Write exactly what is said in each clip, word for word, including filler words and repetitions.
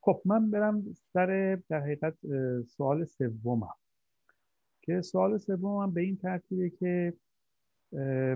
خب من برم سر در حقیقت اه، سوال سومم، که سوال سومم به این ترتیبه که اه،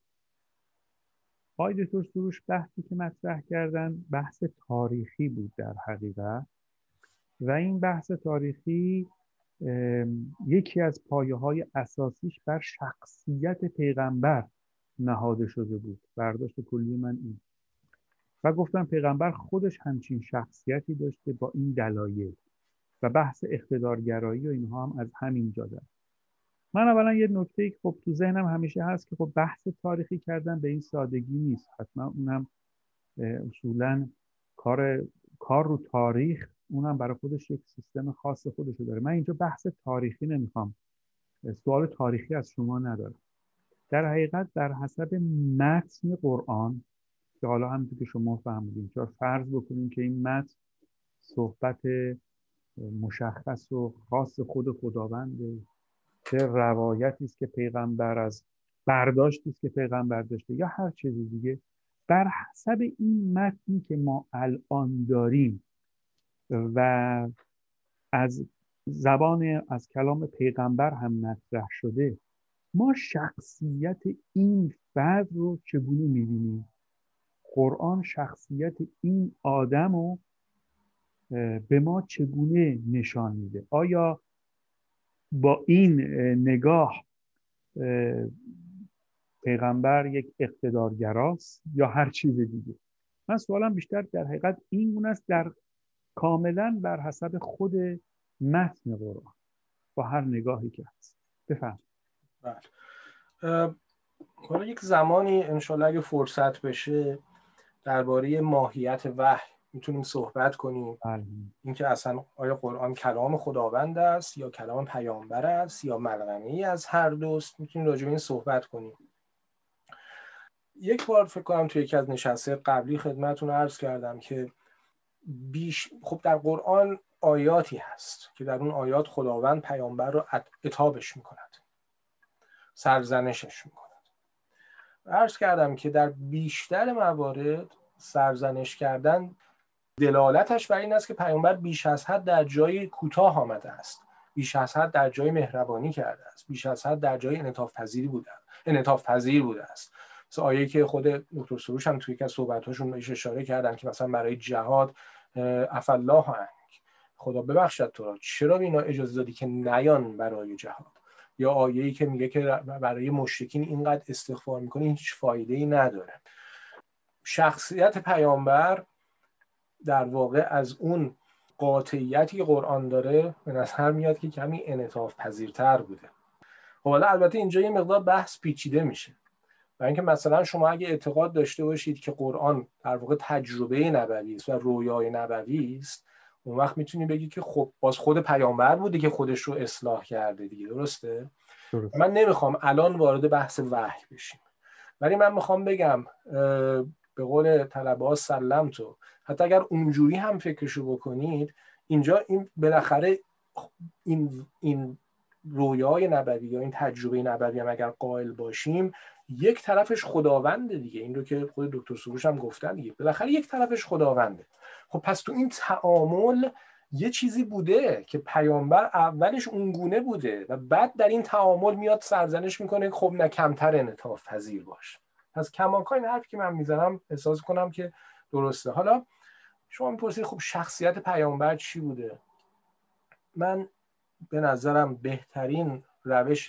آقای دکتر سروش بحثی که مطرح کردن بحث تاریخی بود در حقیقت، و این بحث تاریخی ام، یکی از پایه‌های اساسیش بر شخصیت پیغمبر نهاده شده بود. برداشت کلی من این و گفتم پیغمبر خودش همچین شخصیتی داشته با این دلایل، و بحث اقتدارگرایی و اینها هم از همین جا داره. من اولا یه نکته که خب تو ذهنم همیشه هست که خب بحث تاریخی کردن به این سادگی نیست، حتما اونم اه، اصولا کار کار رو تاریخ اونم برای خودش یک سیستم خاص خودشو داره. من اینجا بحث تاریخی نمیخوام، سوال تاریخی از شما ندارم. در حقیقت در حسب متن قرآن که حالا همونطور که شما فهمیدین، چرا فرض بکنیم که این متن صحبت مشخص و خاص خود خداونده، چه روایتی است که پیغمبر از برداشتی است که پیغمبر داشته یا هر چیزی دیگه، بر حسب این متنی که ما الان داریم و از زبان از کلام پیغمبر هم مطرح شده، ما شخصیت این فرد رو چگونه می‌بینیم؟ قرآن شخصیت این آدم رو به ما چگونه نشان میده؟ آیا با این نگاه پیغمبر یک اقتدارگراست یا هر چیز دیگه؟ من سوالم بیشتر در حقیقت این گونه است، در کاملا بر حسب خود متن قرآن با هر نگاهی که هست. بفهم. بله. حالا یک زمانی انشالله اگه فرصت بشه درباره ماهیت وحی میتونیم صحبت کنیم. بله. اینکه اصلا آیا قرآن کلام خداوند است یا کلام پیامبر است یا ملغمه‌ای از هر دوست، میتونیم راجع به این صحبت کنیم. یک بار فکر کنم توی یکی از نشست‌های قبلی خدمتتون عرض کردم که بیش خب در قرآن آیاتی هست که در اون آیات خداوند پیامبر رو عتابش میکند، سرزنشش میکند. عرض کردم که در بیشتر موارد سرزنش کردن دلالتش بر این است که پیامبر بیش از حد در جای کوتاه آمده است، بیش از حد در جای مهربانی کرده است، بیش از حد در جای انعطاف پذیری بوده انعطاف پذیر بوده است. مثل آیه‌ای که خود دکتر سروش هم توی یکی از صحبت‌هاشون بهش اشاره کردن که مثلا برای جهاد عفا الله عنک، خدا ببخشد تو را، چرا به اینا اجازه دادی که نیان برای جهاد؟ یا آیه‌ای که میگه که برای مشرکین اینقدر استغفار میکنی هیچ فایده‌ای نداره. شخصیت پیامبر در واقع از اون قاطعیتی که قرآن داره به نظر میاد که کمی انعطاف پذیرتر بوده. حالا البته اینجا یه مقدار بحث پیچیده میشه، برای اینکه مثلا شما اگه اعتقاد داشته باشید که قرآن در واقع تجربه نبوی است و رویای نبوی است، اون وقت میتونی بگی که خب باز خود پیامبر بوده که خودش رو اصلاح کرده دیگه، درسته؟ درست. من نمیخوام الان وارد بحث وحی بشیم، ولی من میخوام بگم به قول طلبه ها سلم تو، حتی اگر اونجوری هم فکرشو بکنید، اینجا این بالاخره این این رویای نبوی یا این تجربه نبوی هم اگر قائل باشیم، یک طرفش خداونده دیگه، این رو که خود دکتر سروش هم گفتن دیگه، بالاخره یک طرفش خداونده. خب پس تو این تعامل یه چیزی بوده که پیامبر اولش اونگونه بوده و بعد در این تعامل میاد سرزنش میکنه خب نه کمتر انعطاف پذیر باش. پس کماکان این حرفی که من میزنم احساس کنم که درسته. حالا شما میپرسید خب شخصیت پیامبر چی بوده؟ من به نظرم بهترین روش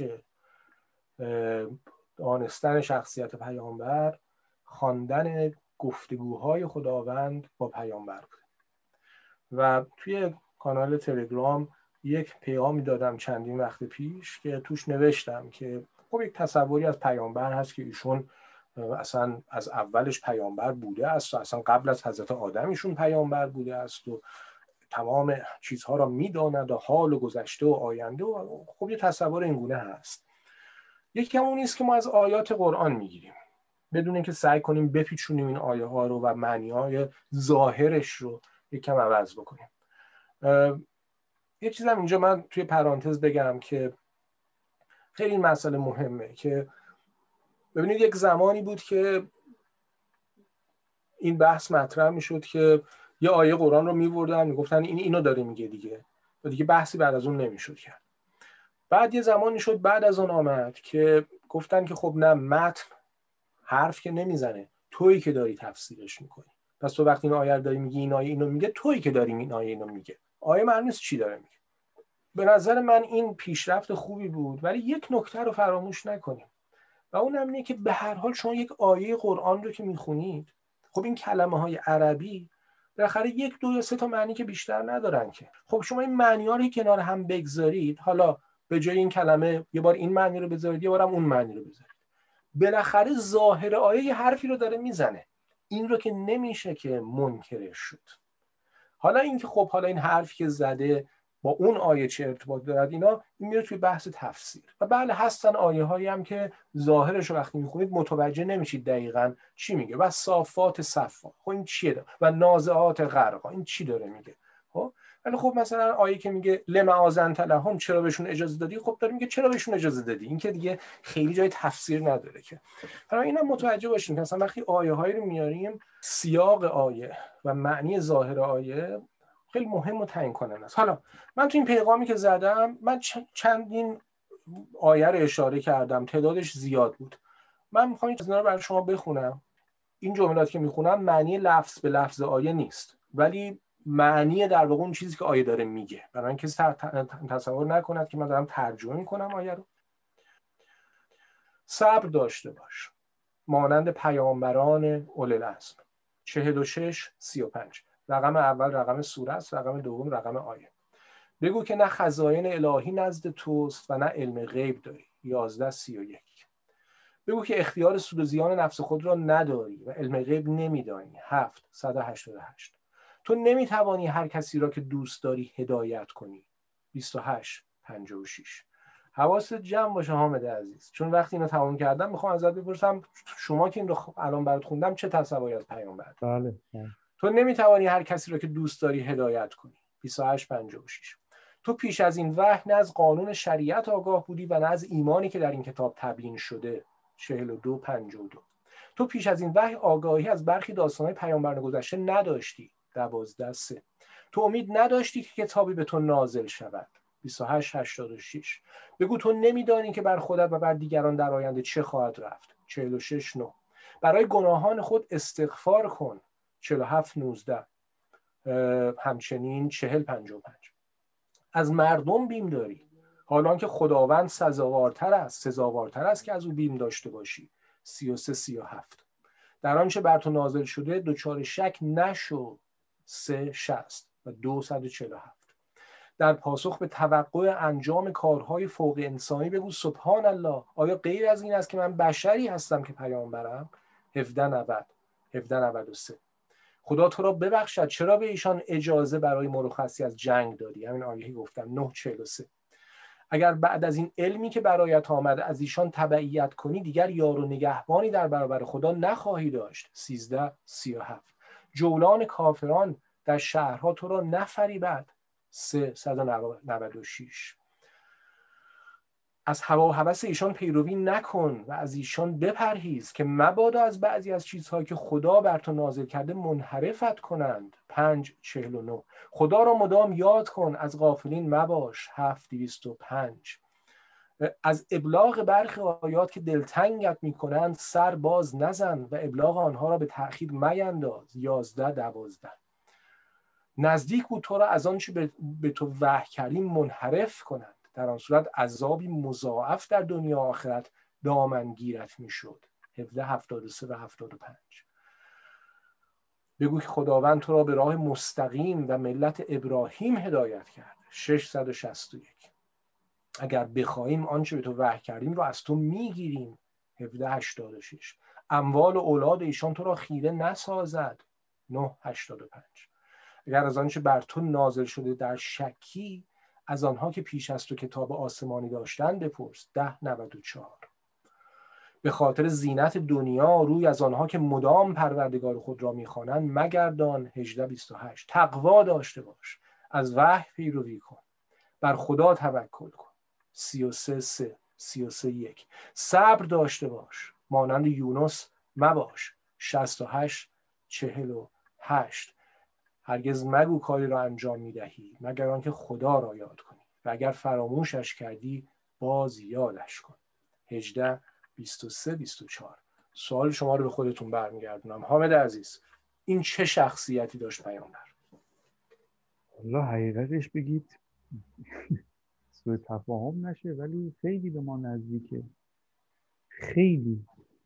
دانستن شخصیت پیامبر خواندن گفتگوهای خداوند با پیامبر بود. و توی کانال تلگرام یک پیامی دادم چندین وقت پیش که توش نوشتم که خب یک تصوری از پیامبر هست که ایشون اصلا از اولش پیامبر بوده است و اصلا قبل از حضرت آدم ایشون پیامبر بوده است و تمام چیزها را میداند و حال و گذشته و آینده و خب یه تصور اینگونه هست. یکی همون نیست که ما از آیات قرآن میگیریم بدون اینکه سعی کنیم بپیچونیم این آیه ها رو و معنی های ظاهرش رو یکم عوض بکنیم. یه چیزم اینجا من توی پرانتز بگم که خیلی این مسئله مهمه که ببینید یک زمانی بود که این بحث مطرح میشد که یه آیه قرآن رو می‌بردن میگفتن این اینو داره میگه دیگه، و دیگه بحثی بعد از اون نمیشد کرد. بعد یه زمانی شد بعد از اون آمد که گفتن که خب نه، متن حرف که نمیزنه، تویی که داری تفسیرش میکنی. پس تو وقتی این آیه رو داری میگی این آیه اینو میگه، تویی که داری این آیه اینو میگه. آیه معلوم نیست چی داره میگه. به نظر من این پیشرفت خوبی بود، ولی یک نکته رو فراموش نکنیم و اون هم اینه که به هر حال شما یک آیه قرآن رو که میخونید، خب این کلمه های عربی بالاخره یک دو یا سه تا معنی که بیشتر ندارن که. خب شما این معنی ها رو کنار هم بگذارید، حالا به جای این کلمه یه بار این معنی رو بذارید، یه بارم اون معنی رو بذارید، بالاخره ظاهر آیه یه حرفی رو داره میزنه. این رو که نمیشه که منکرش شد. حالا اینکه خب حالا این حرفی که زده با اون آیه چه ارتباط دارد، اینا این میره توی بحث تفسیر. و بله هستن آیه هایی هم که ظاهرش رو وقتی میخونید متوجه نمیشید دقیقاً چی میگه. و صافات صفا، خب این چیه ده؟ و نازعات غرقا، این چی داره میگه؟ خب ولی خب مثلا آیه که میگه لما آذنت لهم، چرا بهشون اجازه دادی؟ خب داره میگه چرا بهشون اجازه دادی. این که دیگه خیلی جای تفسیر نداره که. برای اینم متوجه باشیم که مثلا وقتی آیه هایی رو میاریم، سیاق آیه و معنی ظاهر آیه خیلی مهم و تعیین کننده است. حالا من تو این پیغامی که زدم، من چندین آیه رو اشاره کردم، تعدادش زیاد بود. من میخوام این رو برای شما بخونم. این جملات که میخونم معنی لفظ به لفظ آیه نیست، ولی معنی در واقع اون چیزی که آیه داره میگه، برای اینکه تصور نکند که من دارم ترجمه میکنم آیه رو. صبر داشته باش مانند پیامبران اولوالعزم. چهل و شش سی و پنج. رقم اول رقم سوره است، رقم دوم رقم آیه. بگو که نه خزائن الهی نزد توست و نه علم غیب داری. یازده سی و یک. بگو که اختیار سود و زیان نفس خود را نداری و علم غیب نمیدانی. هفت صد و هشتاد و هشت. تو نمیتوانی هر کسی را که دوست داری هدایت کنی. بیست و هشت پنجاه و شش. حواست جمع باشه حامد عزیز، چون وقتی اینو تمام کردم میخوام ازت بپرسم شما که این رو الان برات خوندم چه تصوری از پیامبر؟ بله. تو نمیتوانی هر کسی را که دوست داری هدایت کنی. بیست و هشت پنجاه و شش. تو پیش از این وحی نه از قانون شریعت آگاه بودی و نه از ایمانی که در این کتاب تبیین شده. چهل و دو پنجاه و دو. تو پیش از این وحی آگاهی از برخی داستان‌های پیامبران گذشته نداشتی. دوازده سه. تو امید نداشتی که کتابی به تو نازل شود. بیست و هشت هشتاد و شش. بگو تو نمیدانی که بر خودت و بر دیگران در آینده چه خواهد رفت. چهل و شش نه. برای گناهان خود استغفار کن. چهل و هفت نوزده. همچنین چهل پنجاه و پنج. از مردم بیم داری حالان که خداوند سزاوارتر است سزاوارتر است که از او بیم داشته باشی. سی و سه سی و هفت. در آنچه بر تو نازل شده دچار شک نشو. سه شصت و دو صد و چهل و هفت. در پاسخ به توقع انجام کارهای فوق انسانی بگو سبحان الله، آیا غیر از این است که من بشری هستم که پیامبرم؟ هفده نود هفده نود و سه. خدا تو را ببخشد چرا به ایشان اجازه برای مرخصی از جنگ دادی؟ همین آیهی گفتم. نه چهل و سه. اگر بعد از این علمی که برایت آمده از ایشان تبعیت کنی دیگر یار و نگهبانی در برابر خدا نخواهی داشت. سیزده سی و هفت. جولان کافران در شهرها تو را نفریبد. سه صد و نود و شش. از هوا و هوس ایشان پیروی نکن و از ایشان بپرهیز که مبادا از بعضی از چیزهایی که خدا بر تو نازل کرده منحرفت کنند. پنج چهل و نه. خدا را مدام یاد کن از غافلین مباش. هفت دویست و پنج. از ابلاغ برخی آیات که دلتنگت میکنند سر باز نزن و ابلاغ آنها را به تأخیر مینداز. یازده دوازده. نزدیک بود تو را از آنچه به تو وحی کردیم منحرف کنند، در آن صورت عذابی مضاعف در دنیا و آخرت دامنگیرت میشد. هفده هفتاد و سه و هفتاد و پنج. بگو که خداوند تو را به راه مستقیم و ملت ابراهیم هدایت کرد. ششصد و شصت و یک. اگر بخواهیم آنچه به تو وحی کردیم را از تو میگیریم. هفده هشتاد و شش. اموال و اولاد ایشان تو را خیره نسازد. نه هشتاد و پنج. اگر از آنچه بر تو نازل شده در شکی، از آنها که پیش از تو کتاب آسمانی داشتن بپرس. ده نود و چهار. به خاطر زینت دنیا روی از آنها که مدام پروردگار خود را میخوانند مگردان. هجده بیست و هشت. تقوا داشته باش، از وحی پیروی کن، بر خدا توکل کن. سی و سه سه. سی و سه یک. صبر داشته باش مانند یونس مباش. شصت و هشت چهل و هشت. هرگز مگو کاری را انجام میدهی مگر آنکه خدا را یاد کنی و اگر فراموشش کردی باز یادش کن. هجده بیست و سه بیست و چهار. سوال شما رو به خودتون برمیگردونم. حامد عزیز، این چه شخصیتی داشت پیامبر؟ والله حقیقتش بگید سوء تفاهم نشه ولی خیلی به ما نزدیکه، خیلی.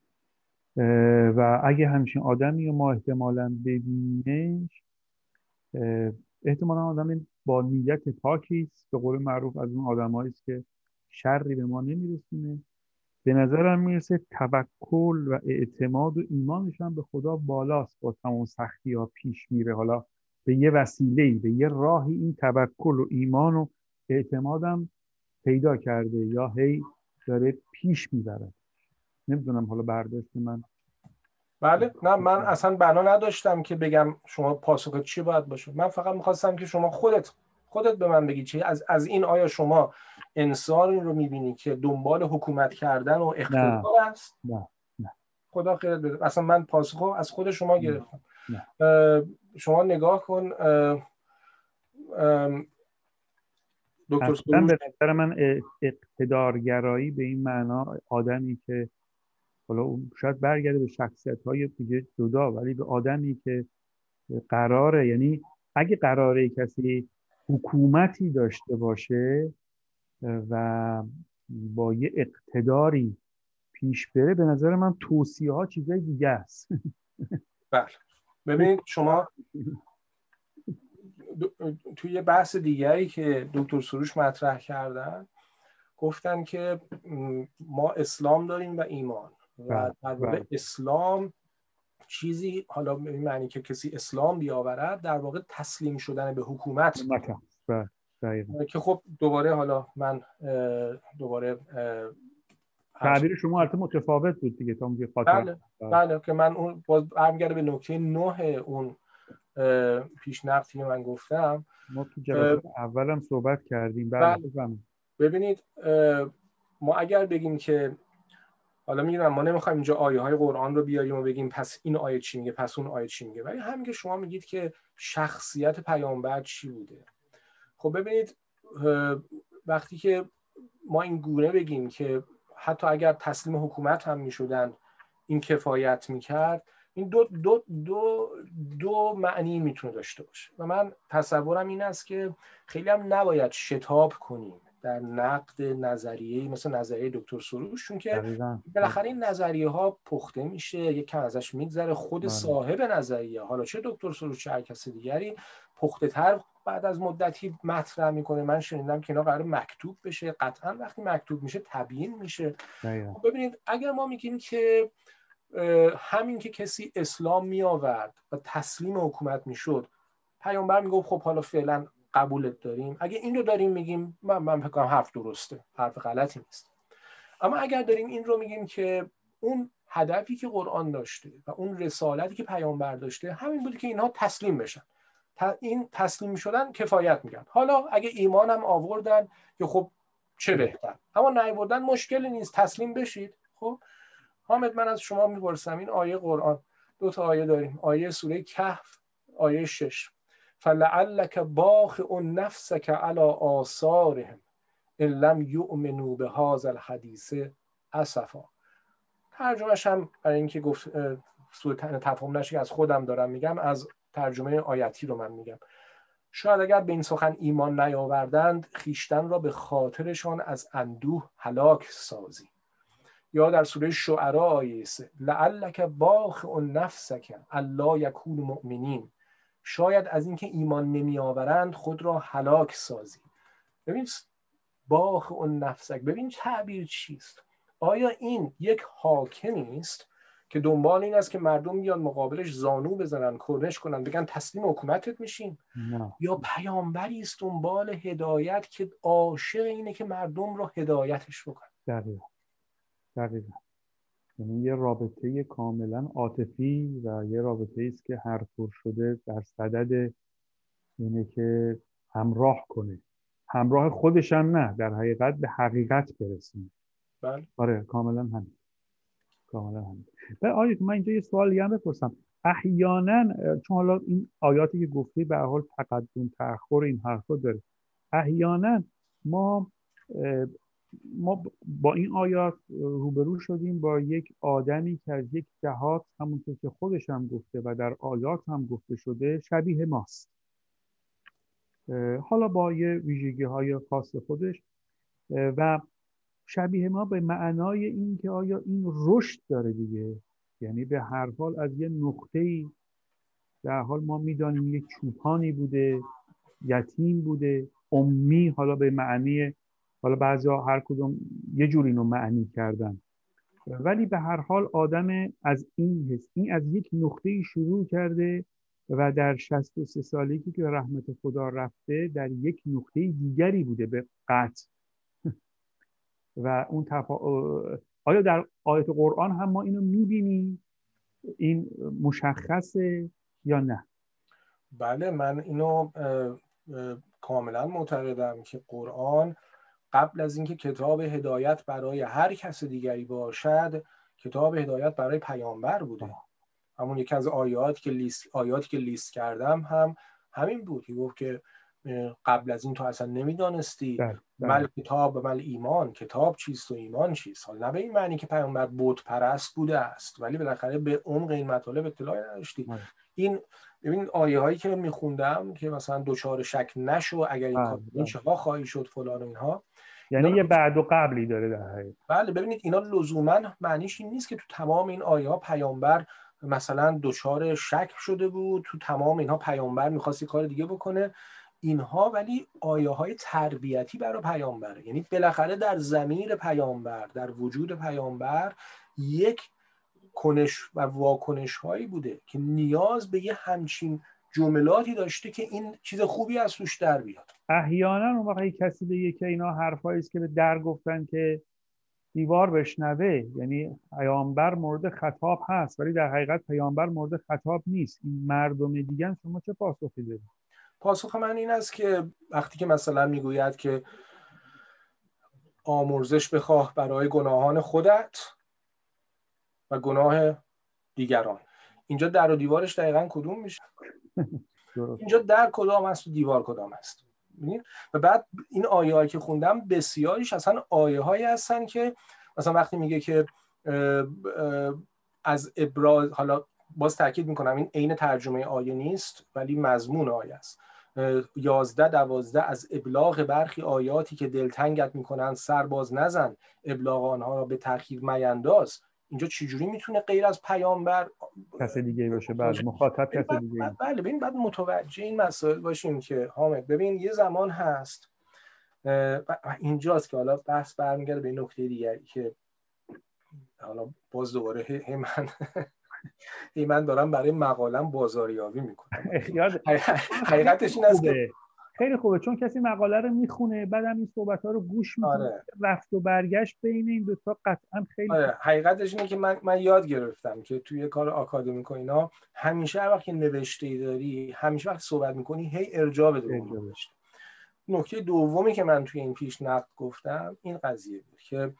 و اگه همچین آدمی رو ما احتمالاً ببینیمش، احتمالاً آدم با نیت پاکی است، به قول معروف از اون آدمایی است که شری به ما نمیرسونه. به نظرم میرسه توکل و اعتماد و ایمانش هم به خدا بالاست، با تمام سختی ها پیش میره. حالا به یه وسیله‌ای، به یه راهی این توکل و ایمان و اعتمادم پیدا کرده یا هی داره پیش میبره. نمیدونم، حالا برداشت من. بله، نه من اصلا بنا نداشتم که بگم شما پاسخت چی باید باشه. من فقط میخواستم که شما خودت خودت به من بگی چی از از این، آیا شما انسانی رو میبینی که دنبال حکومت کردن و اقتدار نه است؟ نه نه خدا خیرت بده. اصلا من پاسخو از خود شما گرفتم. نه. شما نگاه کن دکتر اصلا سروش. به نظر من اقتدارگرایی به این معنا آدمی که حالا اون شاید برگرده به شخصیت‌های دیگه جدا، ولی به آدمی که قراره، یعنی اگه قراره کسی حکومتی داشته باشه و با یه اقتداری پیش بره، به نظر من توصیه ها چیزای دیگه است. بله، ببینید شما توی یه بحث دیگری که دکتر سروش مطرح کردن، گفتن که ما اسلام داریم و ایمان و در واقع اسلام چیزی، حالا به این معنی که کسی اسلام بیاورد، در واقع تسلیم شدن به حکومت که خب دوباره حالا من دوباره تعبیر شما البته متفاوت بود دیگه تا اون خاطر. بله بله که من اون باز برمیگرده به نکته نه اون پیشنهادی که من گفتم. ما تو جلسه اولم صحبت کردیم. بله. ببینید ما اگر بگیم که حالا میگم ما نمیخوایم اینجا آیه های قرآن رو بیاریم و بگیم پس این آیه چی میگه پس اون آیه چی میگه، ولی همین که شما میگید که شخصیت پیامبر چی بوده. خب ببینید وقتی که ما این گونه بگیم که حتی اگر تسلیم حکومت هم میشدن این کفایت میکرد، این دو دو دو دو معنی میتونه داشته باشه و من تصورم این است که خیلی هم نباید شتاب کنیم در نقد نظریه‌ای مثل نظریه دکتر سروش، چون که بالاخره این نظریه ها پخته میشه، یک کم ازش میگذره، خود صاحب نظریه، حالا چه دکتر سروش چه هر کس دیگری، پخته تر بعد از مدتی مطرح میکنه. من شنیدم که اینا قرار مکتوب بشه، قطعا وقتی مکتوب میشه تبیین میشه. ببینید اگر ما میگیم که همین که کسی اسلام می آورد و تسلیم حکومت میشد، پیامبر میگه خب حالا فعلا قبولت داریم، اگه این رو داریم میگیم من من فکر کنم حرف درسته، حرف غلطی نیست. اما اگر داریم این رو میگیم که اون هدفی که قرآن داشته و اون رسالتی که پیامبر داشته همین بود که اینها تسلیم بشن، این تسلیم شدن کفایت میکرد، حالا اگه ایمان هم آوردن که خب چه بهتر، اما نیاوردن مشکلی نیست، تسلیم بشید. خب حامد من از شما میپرسم، این آیه قرآن دو تا آیه داریم، آیه سوره کهف آیه شش، فلعلک باخع نفسک علی آثارهم ان لم یؤمنوا بهذا الحدیث اسفا. ترجمهش هم برای اینکه گفت سوء تفاهم نشه از خودم دارم میگم، از ترجمه آیتی رو من میگم. شاید اگر به این سخن ایمان نیاوردند خیشتن را به خاطرشان از اندوه هلاک سازی. یا در سوره شعراء آیه سه، لعلک باخع نفسک الا یکونوا مؤمنین، شاید از اینکه ایمان نمی آورند خود را هلاک سازی. ببین باخع نفسک، ببین تعبیر چیست؟ آیا این یک حاکمی است که دنبال این است که مردم بیان مقابلش زانو بزنن، کرنش کنن، بگن تسلیم حکومتت میشیم؟ نه. یا پیامبری است دنبال هدایت که عاشق اینه که مردم رو هدایتش بکنن؟ دقیقاً دقیقاً یعنی یه رابطه کاملا عاطفی و یه رابطه است که هر پر شده در صدد اینه که همراه کنه، همراه خودش هم نه، در حقیقت به حقیقت برسونه. بله. آره کاملا همین، کاملا همین. آیه من اینجا یه سوال دیگه هم بپرسم، احیانا چون حالا این آیاتی که گفتی به هر حال تقدم تأخر این حرفا داره، احیانا ما ما با این آیات روبرو شدیم با یک آدمی که از یک جهات همونطور که خودش هم گفته و در آیات هم گفته شده شبیه ماست، حالا با یه ویژگی های خاص خودش، و شبیه ما به معنای این که آیا این رشد داره دیگه، یعنی به هر حال از یه نقطه‌ای در حال ما میدانیم یک چوپانی بوده، یتیم بوده، امی، حالا به معنی، حالا بعضیا هر کدوم یه جور اینو معنی کردن، ولی به هر حال آدم از این حس، این از یک نقطه‌ای شروع کرده و در شصت و سه سالگی که رحمت خدا رفته در یک نقطه دیگری بوده به قطع. و اون تفا... آیا در آیت قرآن هم ما اینو میبینیم؟ این مشخصه یا نه؟ بله، من اینو اه اه کاملا معتقدم که قرآن قبل از اینکه کتاب هدایت برای هر کس دیگری باشد، کتاب هدایت برای پیامبر بوده. همون یکی از آیات که لیست آیاتی که لیست کردم هم همین بود که گفت که قبل از این تو اصلا نمیدانستی مل کتاب و مل ایمان، کتاب چیست و ایمان چیست. حالا نه به این معنی که پیامبر بت پرست بوده است، ولی بالاخره به عمق این مطالب اطلاعی نداشتی. این ببین آیه هایی که میخوندم که مثلا دوچار شک نشو اگر این کار این چقدر خواهی شد فلان و اینها، یعنی یه بعد و قبلی داره در حقیقت. بله، ببینید اینا لزوما معنیش این نیست که تو تمام این آیه ها پیامبر مثلا دوچار شک شده بود، تو تمام اینها پیامبر می‌خواستی کار دیگه بکنه. اینها ولی آیه های تربیتی برای پیامبره، یعنی بالاخره در ضمیر پیامبر، در وجود پیامبر یک کنش و واکنش هایی بوده که نیاز به یه همچین جملاتی داشته که این چیز خوبی از توش در بیاد. احیانا اون وقتی کسی بگه که اینا حرفایی است که به در گفتن که دیوار بشنوه، یعنی پیامبر مورد خطاب هست ولی در حقیقت پیامبر مورد خطاب نیست، این مردم دیگه، شما چه پاسخی دارید؟ پاسخ من این است که وقتی که مثلا میگوید که آمرزش بخواه برای گناهان خودت و گناه دیگران، اینجا در و دیوارش دقیقاً کدوم میشه؟ اینجا در کدام است و دیوار کدام است؟ و بعد این آیه هایی که خوندم بسیاریش اصلا آیه هایی هستن که مثلا وقتی میگه که اه اه از ابراز، حالا باز تاکید میکنم این عین ترجمه آیه نیست ولی مضمون آیه است، یازده دوازده از ابلاغ برخی آیاتی که دلتنگت میکنن سر باز نزن، ابلاغ آنها را به تأخیر مینداز. اینجا چجوری میتونه غیر از پیامبر کس دیگه باشه؟ بله، مخاطب کس دیگه. بله، ببین بعد متوجه این مسائل باشیم که حامد، ببین یه زمان هست اینجاست که حالا بحث برمیگرده به نکته دیگری که حالا باز دوباره هی من هی من دارم برای مقالم بازاریابی میکنم. حقیقتش این است که خیلی خوبه، چون کسی مقاله رو میخونه بعدم این صحبت‌ها رو گوش میکنه. آره. رفت و برگشت بین این دو تا قطعا خیلی آره. حقیقتش اینه که من من یاد گرفتم که توی کار آکادمیک و اینا همیشه هر وقت که نوشته‌ای داری، همیشه وقت صحبت میکنی هی ارجاع بده به نوشته. نکته دومی که من توی این پیشنهاد گفتم این قضیه بود که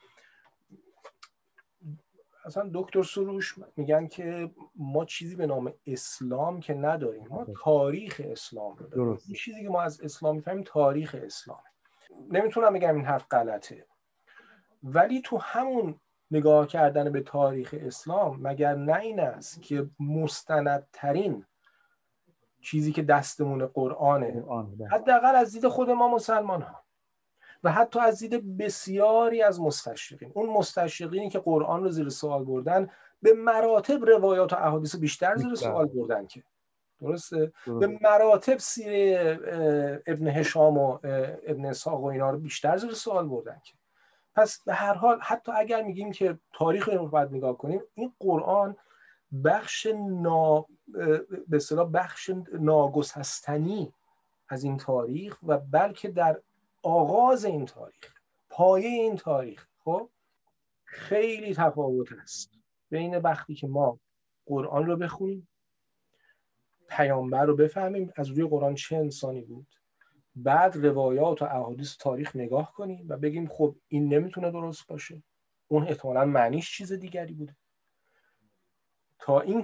اصلا دکتر سروش میگن که ما چیزی به نام اسلام که نداریم، ما تاریخ اسلام رو داریم. این چیزی که ما از اسلام میفهمیم تاریخ اسلامه. نمیتونم بگم این حرف غلطه، ولی تو همون نگاه کردن به تاریخ اسلام مگر نه این است که مستندترین چیزی که دستمون قرآنه، حداقل از دید خود ما مسلمان ها و حتی از دید بسیاری از مستشرقین، اون مستشرقینی که قرآن رو زیر سوال بردن به مراتب روایات و احادیث بیشتر زیر سوال بردن که درسته؟ به مراتب سیره ابن هشام و ابن اسحاق و اینا رو بیشتر زیر سوال بردن که. پس به هر حال حتی اگر میگیم که تاریخ رو باید نگاه کنیم، این قرآن بخش نا به اصطلاح بخش ناگسستنی از این تاریخ و بلکه در آغاز این تاریخ، پایه این تاریخ. خب خیلی تفاوت است بین وقتی که ما قرآن رو بخونیم، پیامبر رو بفهمیم از روی قرآن چه انسانی بود، بعد روایات و احادیث تاریخ نگاه کنیم و بگیم خب این نمیتونه درست باشه، اون احتمالاً معنیش چیز دیگری بوده، تا اینکه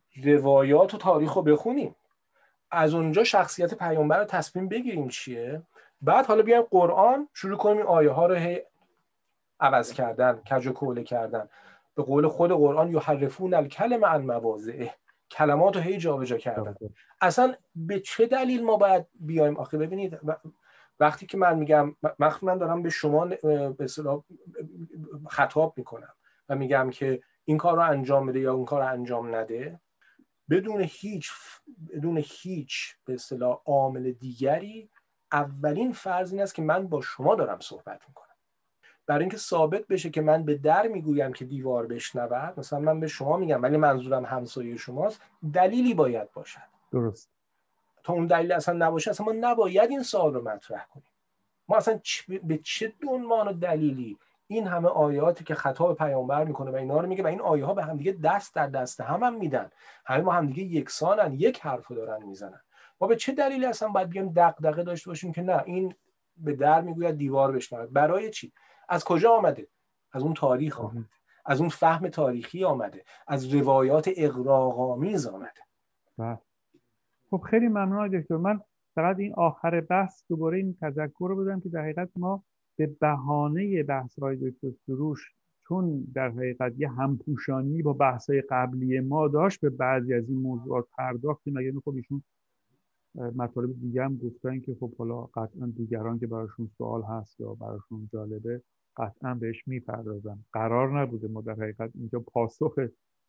روایات و تاریخ رو بخونیم، از اونجا شخصیت پیامبر رو تصمیم بگیریم چیه، بعد حالا بیایم قرآن شروع کنیم این آیه ها رو هی عوض کردن، کج و کوله کردن. به قول خود قرآن یحرفون الکلم عن مواضعه، کلمات رو هی جابجا کردن. اصلا به چه دلیل ما باید بیایم؟ آخه ببینید وقتی که من میگم، وقتی من دارم به شما به اصطلاح خطاب میکنم و میگم که این کار رو انجام بده یا اون کار رو انجام نده، بدون هیچ بدون هیچ به اصطلاح عامل دیگری، اولین فرض این است که من با شما دارم صحبت میکنم. برای اینکه ثابت بشه که من به در میگویم که دیوار بشنود، مثلا من به شما میگم ولی منظورم همسایه شماست، دلیلی باید باشد. درست. تا اون دلیل اصلا نباشه اصلا ما نباید این سوال رو مطرح کنیم. ما اصلا به چه عنوان و دلیلی این همه آیاتی که خطاب پیامبر میکنه و اینا رو میگه و این آیه ها به هم دیگه دست در دست هم هم میدن، همه ما هم دیگه یکسانن، یک حرفو دارن میزنن، ما به چه دلیلی اصلا باید بیام دغدغه داشته باشیم که نه این به در میگوید دیوار بشنود؟ برای چی؟ از کجا آمده؟ از اون تاریخ آمده، از اون فهم تاریخی آمده، از روایات اغراق‌آمیز آمده. بله. خب خیلی ممنون آقای دکتر. من فقط این آخر بحث دوباره این تذکر رو بدم که در حقیقت ما به بهانه بحث‌های دکتر سروش، چون در حقیقت یه همپوشانی با بحث‌های قبلی ما داشت، به بعضی از این موضوعات پرداختیم. اگر خب ایشون مطالب دیگه هم گفتن که خب حالا قطعا دیگران که براشون سوال هست یا براشون جالبه قطعا بهش میپردازن. قرار نبوده ما در حقیقت اینجا پاسخ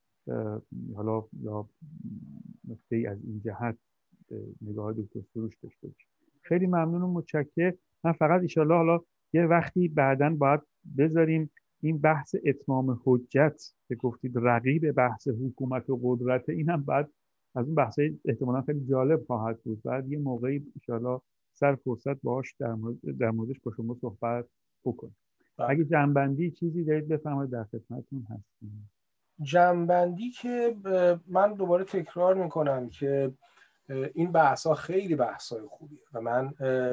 حالا یا نکته ای از این جهت نگاه دکتر سروش داشته باشیم. خیلی ممنون و متشکرم. من فقط ایشالله حالا یه وقتی بعداً باید بذاریم این بحث اتمام حجت که گفتید رقیب بحث حکومت و قدرت، این هم بعد از اون بحثای احتمالاً خیلی جالب خواهد بود. بعد یه موقعی ایشالله سر فرصت باهاش در مورد در موردش با شما صحبت بکنیم. اگه جنبندی چیزی دارید بفرمایید، در خدمتتون هستیم. جنبندی که من دوباره تکرار میکنم که این بحث‌ها خیلی بحث‌های خوبیه و من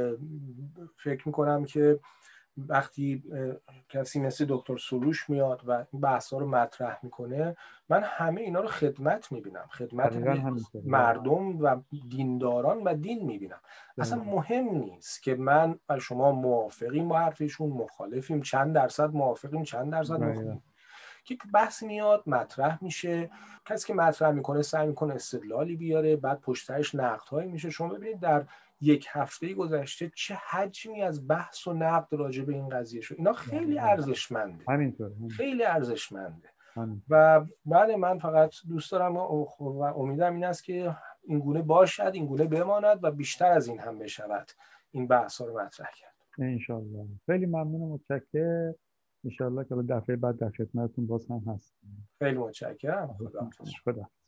فکر میکنم که وقتی کسی مثل دکتر سروش میاد و این بحث‌ها رو مطرح میکنه، من همه اینا رو خدمت میبینم، خدمت مردم و دینداران و دین میبینم. اصلا مهم نیست که من و شما موافقیم با حرفشون، مخالفیم، چند درصد موافقیم، چند درصد مخالفیم. که بحث میاد مطرح میشه، کسی که مطرح میکنه سعی میکنه استدلالی بیاره، بعد پشتش نقدهایی میشه. شما ببینید در یک هفته گذشته چه حجمی از بحث و نقد راجع به این قضیه شد. اینا خیلی ارزشمنده، همینطور خیلی ارزشمنده. و بله من فقط دوست دارم و امیدم این است که این گونه باشد، این گونه بماند و بیشتر از این هم بشود این بحث ها رو مطرح کرد. انشالله. خیلی ممنون و متشکرم. انشالله که دفعه بعد در خدمتتون باز هم هستیم. خیلی متشکرم. خدا خدا